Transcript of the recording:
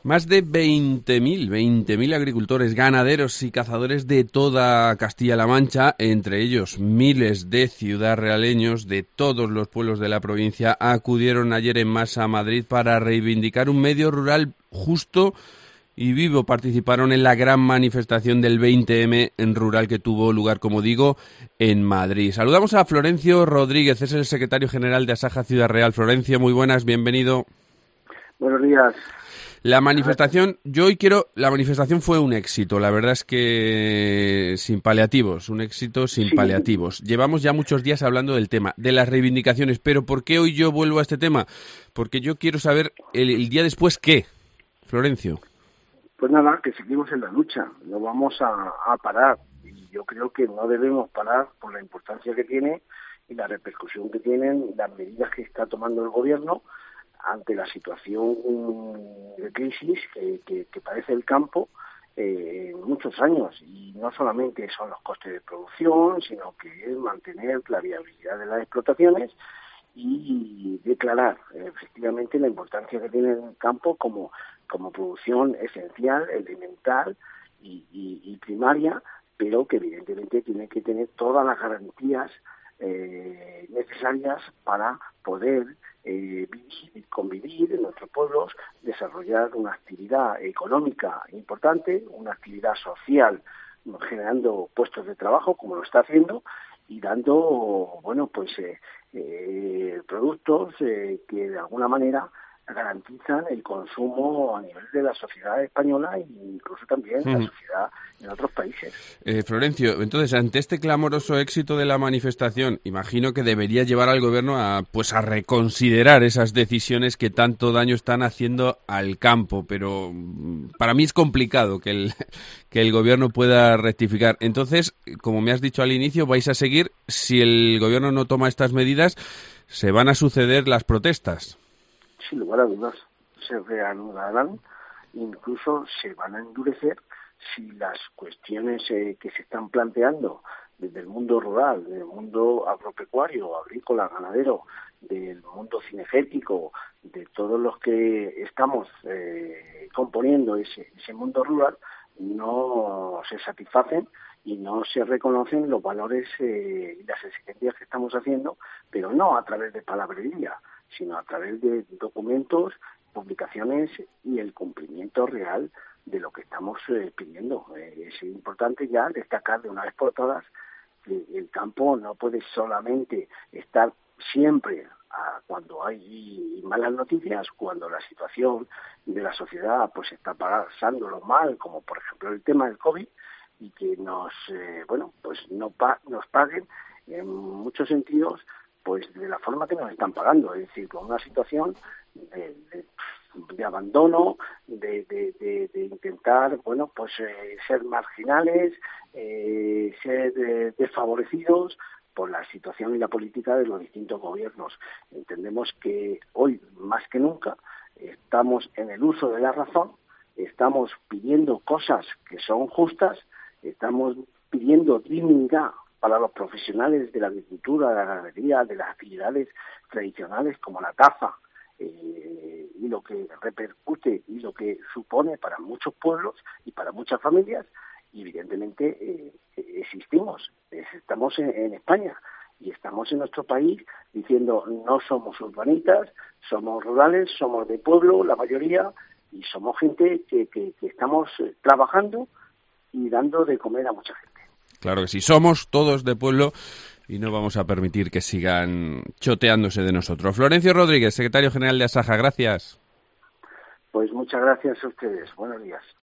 Más de 20.000 agricultores, ganaderos y cazadores de toda Castilla-La Mancha, entre ellos miles de ciudadrealeños de todos los pueblos de la provincia, acudieron ayer en masa a Madrid para reivindicar un medio rural justo y vivo. Participaron en la gran manifestación del 20M en rural que tuvo lugar, como digo, en Madrid. Saludamos a Florencio Rodríguez, es el secretario general de Asaja Ciudad Real. Florencio, muy buenas, bienvenido. Buenos días. La manifestación, la manifestación fue un éxito, la verdad es que sin paliativos, un éxito sin paliativos. Llevamos ya muchos días hablando del tema, de las reivindicaciones, pero ¿por qué hoy yo vuelvo a este tema? Porque yo quiero saber el día después qué, Florencio. Pues nada, que seguimos en la lucha, no vamos a parar, y yo creo que no debemos parar por la importancia que tiene y la repercusión que tienen las medidas que está tomando el gobierno ante la situación de crisis que padece el campo en muchos años. Y no solamente son los costes de producción, sino que es mantener la viabilidad de las explotaciones y declarar efectivamente la importancia que tiene el campo como producción esencial, elemental y primaria, pero que evidentemente tiene que tener todas las garantías necesarias para poder convivir en nuestros pueblos, desarrollar una actividad económica importante, una actividad social, generando puestos de trabajo, como lo está haciendo, y dando, productos que de alguna manera garantizan el consumo a nivel de la sociedad española e incluso también la sociedad en otros países. Florencio, entonces, ante este clamoroso éxito de la manifestación, imagino que debería llevar al gobierno a reconsiderar esas decisiones que tanto daño están haciendo al campo, pero para mí es complicado que el gobierno pueda rectificar. Entonces, como me has dicho al inicio, vais a seguir, si el gobierno no toma estas medidas, se van a suceder las protestas. Sin lugar a dudas, se reanudarán, incluso se van a endurecer si las cuestiones que se están planteando desde el mundo rural, del mundo agropecuario, agrícola, ganadero, del mundo cinegético, de todos los que estamos componiendo ese mundo rural, no se satisfacen y no se reconocen los valores y las exigencias que estamos haciendo, pero no a través de palabrería, sino a través de documentos, publicaciones y el cumplimiento real de lo que estamos pidiendo. Es importante ya destacar de una vez por todas que el campo no puede solamente estar siempre cuando hay malas noticias, cuando la situación de la sociedad está pasándolo mal, como por ejemplo el tema del COVID, y que nos paguen en muchos sentidos de la forma que nos están pagando, es decir, con una situación de abandono, de intentar, ser marginales, ser desfavorecidos por la situación y la política de los distintos gobiernos. Entendemos que hoy, más que nunca, estamos en el uso de la razón, estamos pidiendo cosas que son justas, estamos pidiendo dignidad para los profesionales de la agricultura, de la ganadería, de las actividades tradicionales como la caza, y lo que repercute y lo que supone para muchos pueblos y para muchas familias. Y evidentemente estamos en España y estamos en nuestro país diciendo no somos urbanitas, somos rurales, somos de pueblo la mayoría, y somos gente que estamos trabajando y dando de comer a mucha gente. Claro que sí, somos todos de pueblo y no vamos a permitir que sigan choteándose de nosotros. Florencio Rodríguez, secretario general de Asaja, gracias. Pues muchas gracias a ustedes. Buenos días.